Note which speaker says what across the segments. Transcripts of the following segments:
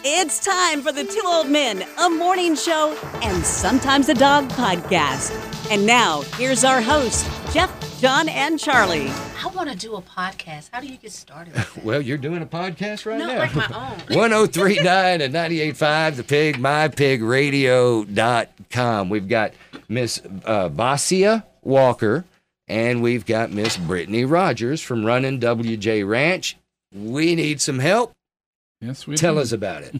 Speaker 1: It's time for the Two Old Men, a morning show, and sometimes a dog podcast. And now, here's our hosts, Jeff, John, and Charlie.
Speaker 2: I want to do a podcast. How do you get started with that?
Speaker 3: Well, you're doing a podcast right now.
Speaker 2: Not like my own.
Speaker 3: 1039 and 98.5, The Pig, mypigradio.com. We've got Miss Vasia Walker, and we've got Miss Brittany Rogers from Running WJ Ranch. We need some help.
Speaker 4: Yes, we
Speaker 3: Tell
Speaker 4: do.
Speaker 3: us about it.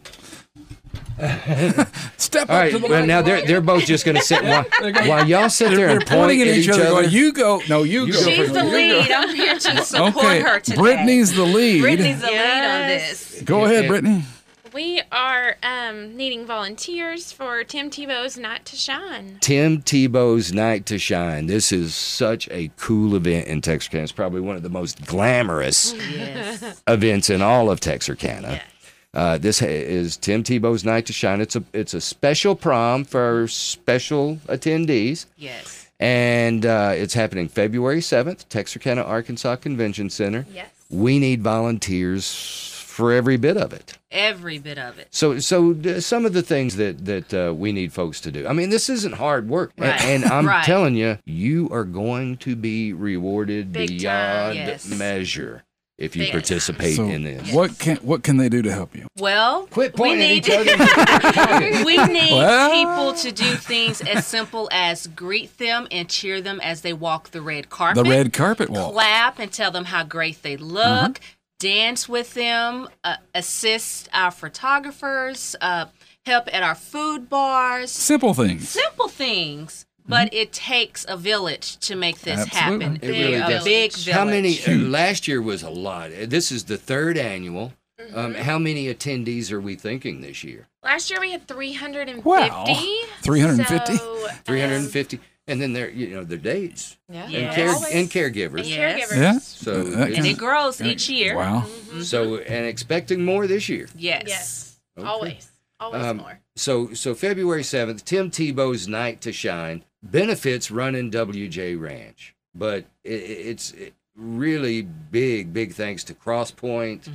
Speaker 4: Step
Speaker 3: All
Speaker 4: up
Speaker 3: right,
Speaker 4: to the
Speaker 3: well, now they're both just going to sit while y'all sit there and point at each other.
Speaker 4: Going, you go. No, you go.
Speaker 2: She's the
Speaker 4: You
Speaker 2: lead.
Speaker 4: go.
Speaker 2: I'm here to support
Speaker 4: Okay,
Speaker 2: her today.
Speaker 4: Brittany's the lead.
Speaker 2: Brittany's the lead on this.
Speaker 4: Go ahead, Brittany.
Speaker 5: We are needing volunteers for Tim Tebow's Night to Shine.
Speaker 3: Tim Tebow's Night to Shine. This is such a cool event in Texarkana. It's probably one of the most glamorous
Speaker 2: Yes.
Speaker 3: events in all of Texarkana.
Speaker 2: Yes.
Speaker 3: This is Tim Tebow's Night to Shine. It's a special prom for special attendees,
Speaker 2: Yes.
Speaker 3: and it's happening February 7th, Texarkana, Arkansas Convention Center.
Speaker 5: Yes.
Speaker 3: We need volunteers for every bit of it.
Speaker 2: Every bit of it.
Speaker 3: So some of the things that we need folks to do. I mean, this isn't hard work,
Speaker 2: Right.
Speaker 3: and I'm
Speaker 2: Right.
Speaker 3: telling you, you are going to be rewarded
Speaker 5: Big time.
Speaker 3: beyond
Speaker 2: Yes.
Speaker 3: measure if you
Speaker 2: Big
Speaker 3: participate
Speaker 4: So,
Speaker 3: in this.
Speaker 4: what can they do to help you?
Speaker 2: Well,
Speaker 3: Quit
Speaker 2: we
Speaker 3: pointing
Speaker 2: need
Speaker 3: at each other.
Speaker 2: we need
Speaker 4: Well.
Speaker 2: people to do things as simple as greet them and cheer them as they walk the red carpet.
Speaker 4: The red carpet walk.
Speaker 2: Clap and tell them how great they look. Dance with them. Assist our photographers. Help at our food bars.
Speaker 4: Simple things.
Speaker 2: Simple things. But it takes a village to make this
Speaker 4: Absolutely.
Speaker 2: happen.
Speaker 3: It really
Speaker 2: a
Speaker 3: does.
Speaker 2: big village.
Speaker 3: How many? Last year was a lot. This is the third annual. How many attendees are we thinking this year?
Speaker 5: Last year we had 350.
Speaker 4: Wow. 350?
Speaker 5: So,
Speaker 3: 350. And then their dates
Speaker 5: yeah.
Speaker 2: Yes.
Speaker 3: and caregivers.
Speaker 5: And
Speaker 2: Yes.
Speaker 5: caregivers.
Speaker 4: Yeah.
Speaker 3: So
Speaker 4: That
Speaker 2: And
Speaker 4: kind
Speaker 2: it
Speaker 4: of-
Speaker 2: grows each year.
Speaker 4: Wow.
Speaker 3: so and expecting more this year.
Speaker 2: Yes.
Speaker 5: Yes.
Speaker 3: Okay.
Speaker 5: Always. Always more.
Speaker 3: So February 7th, Tim Tebow's Night to Shine benefits Running WJ Ranch, but it's really big thanks to Cross Point.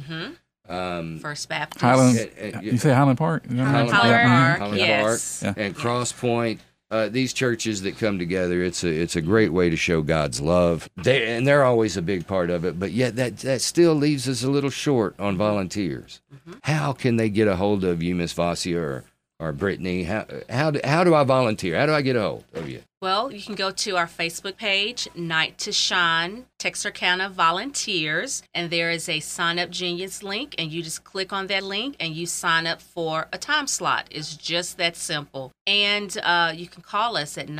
Speaker 2: First Baptist.
Speaker 4: Highland.
Speaker 3: and-
Speaker 4: You say Highland Park?
Speaker 2: Highland
Speaker 4: Yeah.
Speaker 2: Park.
Speaker 3: Highland
Speaker 2: Yes.
Speaker 3: Park and Cross Point. These churches that come together, it's a great way to show God's love. They're always a big part of it, but yet that still leaves us a little short on volunteers. How can they get a hold of you, Miss Vasia or Brittany? How do I volunteer? How do I get a hold of you?
Speaker 2: Well, you can go to our Facebook page, Night to Shine, Texarkana Volunteers, and there is a Sign Up Genius link, and you just click on that link and you sign up for a time slot. It's just that simple. And you can call us at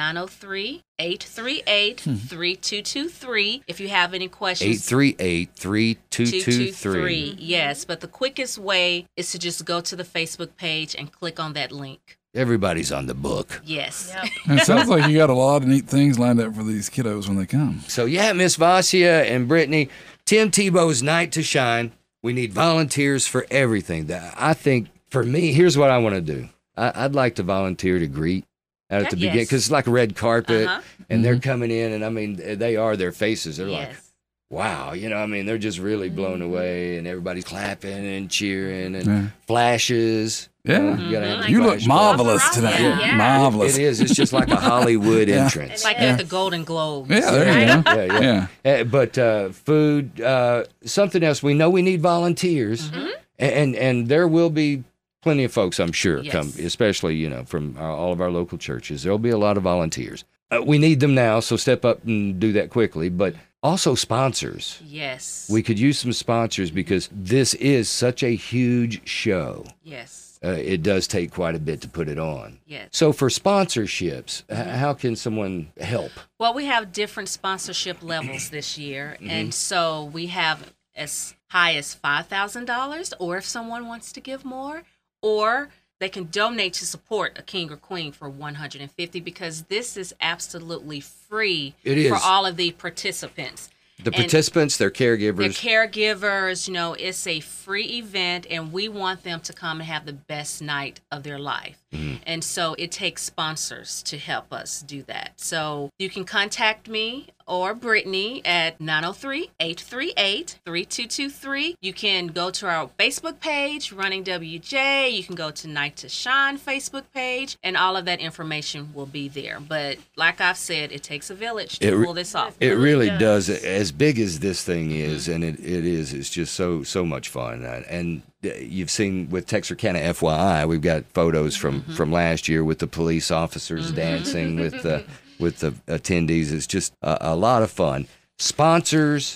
Speaker 2: 903-838-3223 if you have any questions.
Speaker 3: 838-3223.
Speaker 2: Yes, but the quickest way is to just go to the Facebook page and click on that link.
Speaker 3: Everybody's on the book.
Speaker 2: Yes.
Speaker 4: It sounds like you got a lot of neat things lined up for these kiddos when they come.
Speaker 3: So yeah, Miss Vasia and Brittany, Tim Tebow's Night to Shine. We need volunteers for everything. I think for me, here's what I want to do. I'd like to volunteer to greet out at the beginning
Speaker 2: Yes.
Speaker 3: because it's like a red carpet,
Speaker 2: Uh-huh.
Speaker 3: and they're coming in, and I mean, their faces. They're like,
Speaker 2: Yes.
Speaker 3: wow, they're just really blown away, and everybody's clapping and cheering and
Speaker 4: Yeah.
Speaker 3: flashes.
Speaker 4: Yeah.
Speaker 3: You gotta have the
Speaker 4: You look
Speaker 3: flash.
Speaker 4: marvelous
Speaker 5: Paparazzi.
Speaker 4: tonight.
Speaker 5: Yeah.
Speaker 4: Marvelous.
Speaker 3: It is. It's just like a Hollywood
Speaker 4: Yeah.
Speaker 3: entrance.
Speaker 2: It's like at the Golden Globes.
Speaker 4: Yeah, there you go.
Speaker 3: Yeah.
Speaker 4: Yeah.
Speaker 3: But food, something else. We know we need volunteers, and there will be plenty of folks, I'm sure,
Speaker 2: Yes.
Speaker 3: come, especially from all of our local churches. There'll be a lot of volunteers. We need them now, so step up and do that quickly. But also sponsors.
Speaker 2: Yes.
Speaker 3: We could use some sponsors because this is such a huge show.
Speaker 2: Yes.
Speaker 3: It does take quite a bit to put it on.
Speaker 2: Yes.
Speaker 3: So for sponsorships, how can someone help?
Speaker 2: Well, we have different sponsorship levels this year. And so we have as high as $5,000, or if someone wants to give more, or they can donate to support a king or queen for $150, because this is absolutely free
Speaker 3: It is.
Speaker 2: for all of the participants.
Speaker 3: The participants, their caregivers.
Speaker 2: Their caregivers, it's a free event, and we want them to come and have the best night of their life. And so it takes sponsors to help us do that. So you can contact me or Brittany at 903-838-3223. You can go to our Facebook page, Running WJ. You can go to Night to Shine Facebook page, and all of that information will be there. But like I've said, it takes a village to pull this off.
Speaker 3: It really does. As big as this thing is, and it's just so much fun. And you've seen with Texarkana FYI, we've got photos from last year with the police officers dancing with the attendees. It's just a lot of fun. Sponsors,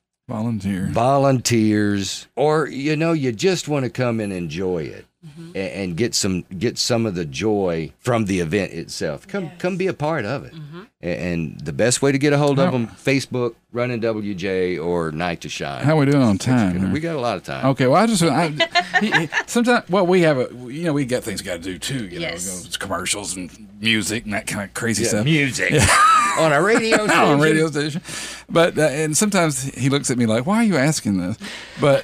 Speaker 3: volunteers, or you just want to come and enjoy it and get some of the joy from the event itself. Come be a part of it. And the best way to get a hold of them, Facebook, Running WJ, or Night to Shine.
Speaker 4: How are we doing on time?
Speaker 3: We got a lot of time.
Speaker 4: Okay, well, sometimes, we have we got things we got to do too. It's commercials and music and that kind of crazy stuff.
Speaker 3: Music on a radio station.
Speaker 4: On a radio station. But and sometimes he looks at me like, "Why are you asking this?" But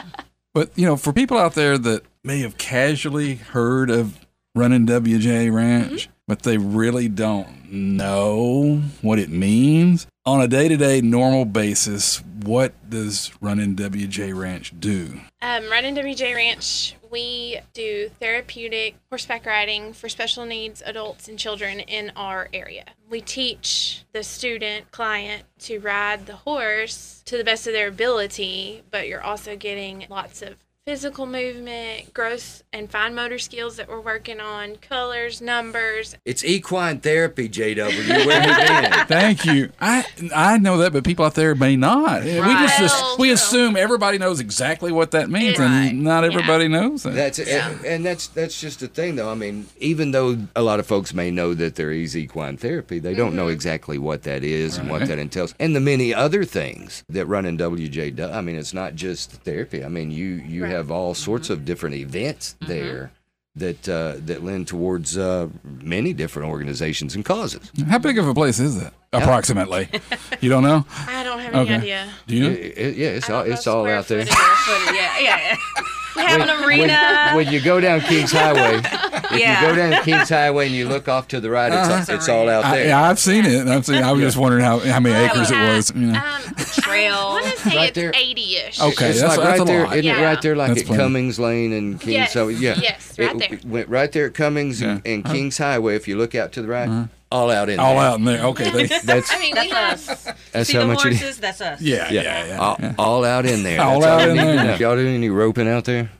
Speaker 4: for people out there that may have casually heard of Running WJ Ranch, but they really don't know what it means. On a day-to-day normal basis, what does Running WJ Ranch do?
Speaker 5: Running WJ Ranch, we do therapeutic horseback riding for special needs adults and children in our area. We teach the client to ride the horse to the best of their ability, but you're also getting lots of physical movement, gross and fine motor skills that we're working on, colors, numbers.
Speaker 3: It's equine therapy, JW. Where you been?
Speaker 4: Thank you. I know that, but people out there may not.
Speaker 5: Right.
Speaker 4: We assume everybody knows exactly what that means, and not everybody knows that.
Speaker 3: That's just the thing, though. I mean, even though a lot of folks may know that there is equine therapy, they don't know exactly what that is and what that entails, and the many other things that Running WJ does. I mean, it's not just therapy. I mean, you have all sorts of different events there that lend towards many different organizations and causes.
Speaker 4: How big of a place is that? Approximately. You don't know?
Speaker 5: I don't have any idea.
Speaker 4: Do you know?
Speaker 3: It's all out there.
Speaker 2: Yeah. We have an arena.
Speaker 3: When you go down Kings Highway, you go down Kings Highway and you look off to the right, it's all out there.
Speaker 4: I've seen it. I was just wondering how many acres it was.
Speaker 2: Trail.
Speaker 5: I want to say
Speaker 3: Right
Speaker 5: it's
Speaker 3: there.
Speaker 5: 80-ish.
Speaker 4: Okay,
Speaker 3: It's
Speaker 4: that's
Speaker 3: like right
Speaker 4: a
Speaker 3: there,
Speaker 4: lot.
Speaker 3: isn't it? Right there, like
Speaker 4: That's
Speaker 3: at
Speaker 4: plenty.
Speaker 3: Cummings Lane and Kings.
Speaker 5: Yes.
Speaker 3: Yes,
Speaker 5: right there.
Speaker 3: It went right there at Cummings and Kings Highway. If you look out to the right, all out in there.
Speaker 4: All out in there. Okay.
Speaker 3: That's
Speaker 5: I mean, we have.
Speaker 3: that's
Speaker 2: See
Speaker 3: how
Speaker 2: the
Speaker 3: much it is.
Speaker 2: horses? That's us.
Speaker 4: Yeah.
Speaker 3: All out in there.
Speaker 4: All
Speaker 3: That's
Speaker 4: out
Speaker 3: you
Speaker 4: in
Speaker 3: need to
Speaker 4: there.
Speaker 3: know. Y'all doing any roping out there?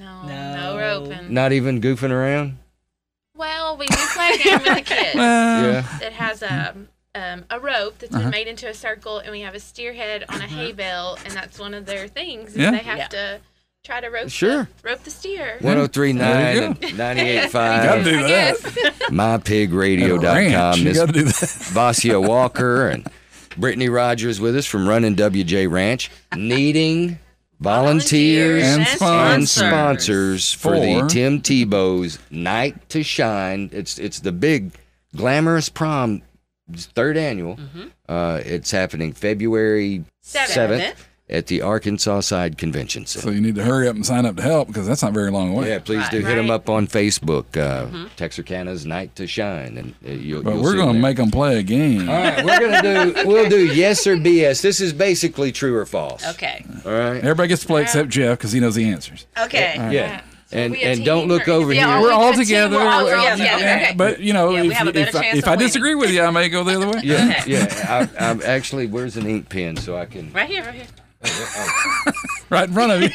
Speaker 5: No roping.
Speaker 3: Not even goofing around?
Speaker 5: Well, we do play a game with the kids.
Speaker 3: Yeah.
Speaker 5: It has a rope that's been made into a circle, and we have a steer head on a hay bale, and that's one of their things. Is
Speaker 4: Yeah.
Speaker 5: they have to try to rope the steer.
Speaker 3: 103.9
Speaker 4: There you
Speaker 3: and
Speaker 4: go.
Speaker 3: 98.5.
Speaker 4: Gotta do
Speaker 5: I
Speaker 4: that.
Speaker 5: guess.
Speaker 3: MyPigRadio.com.
Speaker 4: You
Speaker 3: Miss
Speaker 4: got to do that.
Speaker 3: Vasia Walker and Brittany Rogers with us from Running WJ Ranch, needing volunteers
Speaker 4: And
Speaker 3: sponsors for the Tim Tebow's Night to Shine. It's the big glamorous prom, 3rd annual. It's happening February 7th at the Arkansas Side Convention
Speaker 4: So
Speaker 3: Center.
Speaker 4: you need to hurry up and sign up to help because that's not very long away.
Speaker 3: Yeah, please do hit them up on Facebook, Texarkana's Night to Shine, and you'll.
Speaker 4: But
Speaker 3: you'll
Speaker 4: we're
Speaker 3: see
Speaker 4: going to
Speaker 3: them there.
Speaker 4: make them play a game.
Speaker 3: All right, we'll do yes or BS. This is basically true or false.
Speaker 2: Okay.
Speaker 3: All right.
Speaker 4: Everybody gets to play except Jeff because he knows the answers.
Speaker 2: Okay.
Speaker 3: Yeah. And
Speaker 5: we a
Speaker 3: and don't
Speaker 5: team,
Speaker 3: look
Speaker 5: or-
Speaker 3: over
Speaker 5: Yeah,
Speaker 3: here.
Speaker 4: We're all
Speaker 5: a team.
Speaker 4: together.
Speaker 5: We're all
Speaker 2: Yeah,
Speaker 5: together.
Speaker 2: yeah, okay.
Speaker 4: But,
Speaker 2: Yeah, we have a better chance
Speaker 4: if
Speaker 2: of
Speaker 4: I disagree with you, I may go the other way.
Speaker 3: Yeah. I'm actually. Where's an ink pen so I can?
Speaker 2: Right here.
Speaker 4: Right in front of you.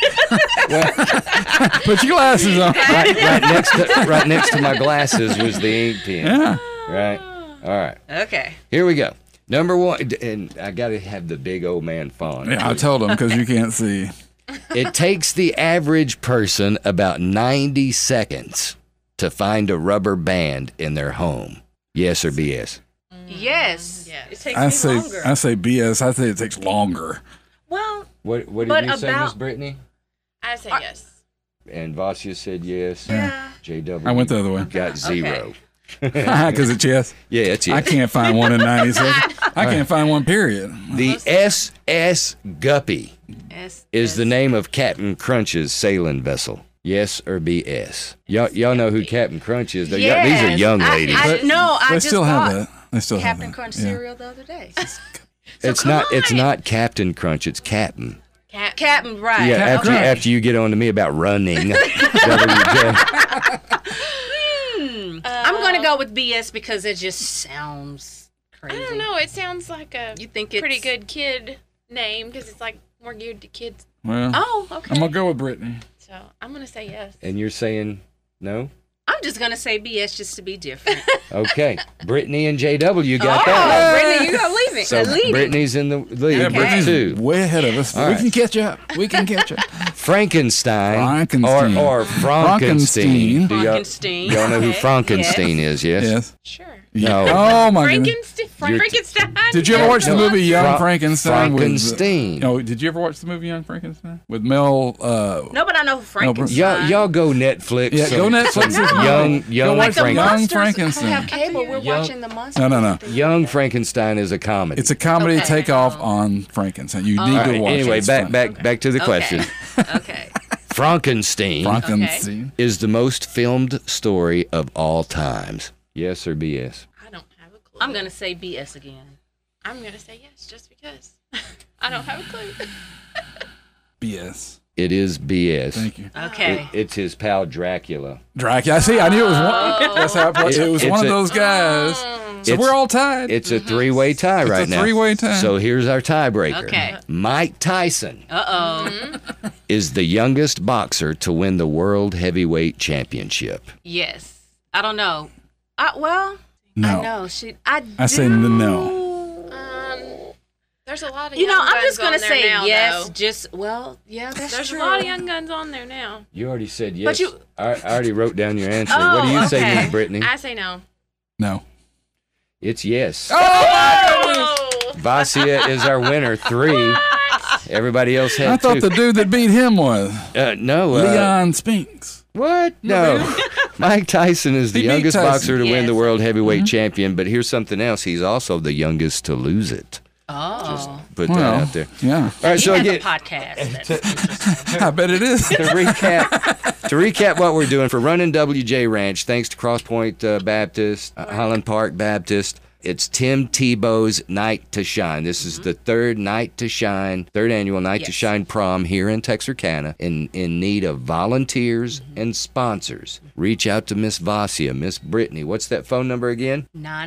Speaker 4: Put your glasses on.
Speaker 3: right next to my glasses was the ink pen.
Speaker 4: Yeah.
Speaker 3: Right. All right.
Speaker 2: Okay.
Speaker 3: Here we go. Number one, and I got to have the big old man font.
Speaker 4: Yeah, I told him because you can't see.
Speaker 3: It takes the average person about 90 seconds to find a rubber band in their home. Yes or BS?
Speaker 2: Yes. It takes
Speaker 4: I
Speaker 2: me
Speaker 4: say
Speaker 2: longer.
Speaker 4: BS. I say it takes longer.
Speaker 2: Well,
Speaker 3: What did
Speaker 2: But
Speaker 3: you say,
Speaker 2: about-
Speaker 3: Miss Brittany?
Speaker 5: I say yes.
Speaker 3: And Vasia said yes.
Speaker 2: Yeah.
Speaker 3: JW.
Speaker 4: I went the other way
Speaker 3: Got 0.
Speaker 4: because it's yes.
Speaker 3: Yeah, it's
Speaker 4: I
Speaker 3: yes.
Speaker 4: can't find one in 90 seconds. I can't find one, period.
Speaker 3: The SS Guppy
Speaker 2: S-
Speaker 3: is the name of Captain Crunch's sailing vessel. Yes or BS? Y'all know who Captain Crunch is. These are young ladies.
Speaker 2: I
Speaker 4: They
Speaker 2: just
Speaker 4: still have
Speaker 2: bought
Speaker 4: that. They still
Speaker 2: Captain
Speaker 4: have that.
Speaker 2: Crunch
Speaker 4: Yeah.
Speaker 2: cereal the other day.
Speaker 3: It's not Captain Crunch. It's Captain.
Speaker 2: Captain, right.
Speaker 3: Yeah,
Speaker 4: Crunch.
Speaker 3: after you get on to me about running. WJ.
Speaker 2: I'm going to go with BS because it just sounds crazy.
Speaker 5: I don't know. It sounds like a
Speaker 2: You think
Speaker 5: pretty
Speaker 2: it's-
Speaker 5: good kid name because it's like more geared to kids.
Speaker 4: Well,
Speaker 2: Oh, okay.
Speaker 4: I'm going to go with Brittany.
Speaker 5: So I'm gonna say yes.
Speaker 3: And you're saying no?
Speaker 2: I'm just going to say BS just to be different.
Speaker 3: Okay. Brittany and JW got that
Speaker 2: Brittany, you got leaving.
Speaker 3: one. So Brittany's in the lead.
Speaker 4: Yeah,
Speaker 2: Okay.
Speaker 4: Brittany's
Speaker 3: Two.
Speaker 4: way ahead of us.
Speaker 3: All
Speaker 4: We
Speaker 3: right.
Speaker 4: can catch up. We can catch up.
Speaker 3: Frankenstein,
Speaker 4: Frankenstein.
Speaker 3: or Frankenstein. Do y'all
Speaker 2: Frankenstein.
Speaker 3: know who
Speaker 2: Okay.
Speaker 3: Frankenstein is? Yes.
Speaker 4: Yes.
Speaker 5: Sure.
Speaker 3: No.
Speaker 4: Oh, my goodness.
Speaker 5: Frankenstein.
Speaker 4: Did you ever watch the movie Young
Speaker 3: Fra-
Speaker 4: Frankenstein?
Speaker 3: Frankenstein.
Speaker 4: Did you ever watch the movie Young Frankenstein with Mel?
Speaker 2: No, but I know who Frankenstein.
Speaker 3: Y'all go Netflix.
Speaker 4: Yeah, go Netflix.
Speaker 3: Young
Speaker 4: Go watch
Speaker 3: Frankenstein.
Speaker 4: Young
Speaker 2: Monsters
Speaker 4: Frankenstein.
Speaker 2: have cable. We're
Speaker 3: Young-
Speaker 2: watching the monsters.
Speaker 4: No.
Speaker 3: Young Frankenstein is a comedy.
Speaker 4: It's a comedy
Speaker 2: Okay.
Speaker 4: takeoff on Frankenstein. You need
Speaker 3: All
Speaker 4: to
Speaker 3: right,
Speaker 4: watch it.
Speaker 3: anyway,
Speaker 4: It's
Speaker 3: back
Speaker 4: fun.
Speaker 3: to the question.
Speaker 2: Okay.
Speaker 3: Frankenstein
Speaker 4: Frankenstein.
Speaker 3: is the most filmed story of all times. Yes or BS?
Speaker 5: I don't have a clue.
Speaker 2: I'm going to say BS again.
Speaker 5: I'm gonna say yes just because. I don't have a clue.
Speaker 4: BS.
Speaker 3: It is BS.
Speaker 4: Thank you.
Speaker 2: Okay.
Speaker 3: It's his pal Dracula.
Speaker 4: Dracula. I see. I knew it was one. That's how it played. It was
Speaker 3: It's
Speaker 4: one of
Speaker 3: a-
Speaker 4: those guys. So
Speaker 3: It's-
Speaker 4: we're all tied.
Speaker 3: It's a three-way tie right
Speaker 4: a
Speaker 3: now.
Speaker 4: three-way tie.
Speaker 3: So here's our tiebreaker.
Speaker 2: Okay.
Speaker 3: Mike Tyson
Speaker 2: Uh-oh.
Speaker 3: is the youngest boxer to win the World Heavyweight Championship.
Speaker 2: Yes. I don't know. I
Speaker 4: No.
Speaker 2: know.
Speaker 4: I say no.
Speaker 5: There's a lot of
Speaker 2: You know,
Speaker 5: young
Speaker 2: I'm
Speaker 5: guns
Speaker 2: just going to
Speaker 5: on there
Speaker 2: say
Speaker 5: now,
Speaker 2: yes.
Speaker 5: though.
Speaker 2: That's
Speaker 5: There's
Speaker 2: true.
Speaker 5: a lot of young guns on there now.
Speaker 3: You already said yes.
Speaker 2: But you-
Speaker 3: I already wrote down your answer.
Speaker 2: Oh,
Speaker 3: what do you say,
Speaker 2: okay.
Speaker 3: Miss Brittany?
Speaker 5: I say no.
Speaker 4: No.
Speaker 3: It's yes.
Speaker 5: Oh!
Speaker 3: Vasia is our winner. 3. Everybody else had
Speaker 4: I thought
Speaker 3: 2.
Speaker 4: the dude that beat him was
Speaker 3: No.
Speaker 4: Leon Spinks.
Speaker 3: What? No. Mike Tyson is the
Speaker 4: He beat
Speaker 3: youngest
Speaker 4: Tyson.
Speaker 3: boxer to win the
Speaker 2: Yes.
Speaker 3: World Heavyweight Champion, but here's something else. He's also the youngest to lose it.
Speaker 2: Oh.
Speaker 3: Put that
Speaker 4: Well,
Speaker 3: out there.
Speaker 4: yeah.
Speaker 3: All right,
Speaker 2: He
Speaker 3: so
Speaker 2: has
Speaker 3: again,
Speaker 2: a podcast. That's interesting.
Speaker 4: I bet it is.
Speaker 3: to recap what we're doing for Running WJ Ranch, thanks to Crosspoint Baptist, Highland Park Baptist. It's Tim Tebow's Night to Shine. This is the third annual Night to
Speaker 2: Yes.
Speaker 3: Shine prom here in Texarkana, in need of volunteers and sponsors. Reach out to Miss Vasia, Miss Brittany. What's that phone number again?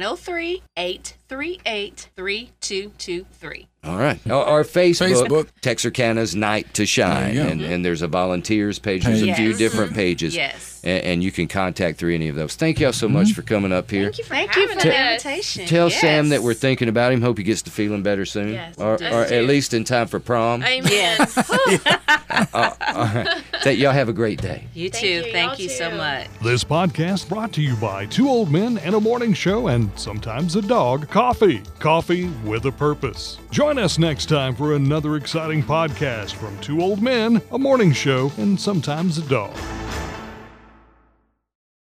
Speaker 2: 903-838-3223.
Speaker 3: All right. Our Facebook,
Speaker 4: Facebook.
Speaker 3: Texarkana's Night to Shine.
Speaker 4: There you go.
Speaker 3: And there's a volunteers page. There's a
Speaker 2: Yes.
Speaker 3: few different pages.
Speaker 2: Yes.
Speaker 3: And you can contact through any of those. Thank y'all so much for coming up here.
Speaker 5: Thank you for
Speaker 2: Thank you
Speaker 5: having
Speaker 2: for the
Speaker 5: us.
Speaker 2: invitation.
Speaker 3: Tell
Speaker 2: Yes.
Speaker 3: Sam that we're thinking about him. Hope he gets to feeling better soon.
Speaker 5: Yes,
Speaker 3: or
Speaker 5: us too.
Speaker 3: at least in time for prom.
Speaker 5: Amen.
Speaker 2: Yes.
Speaker 3: All right. Y'all have a great day.
Speaker 2: You
Speaker 5: Thank
Speaker 2: too.
Speaker 5: you.
Speaker 2: Thank
Speaker 5: Y'all
Speaker 2: you so
Speaker 5: too.
Speaker 2: much.
Speaker 6: This podcast brought to you by 2 old men and a morning show and sometimes a dog. Coffee with a purpose. Join us next time for another exciting podcast from 2 old men, a morning show, and sometimes a dog.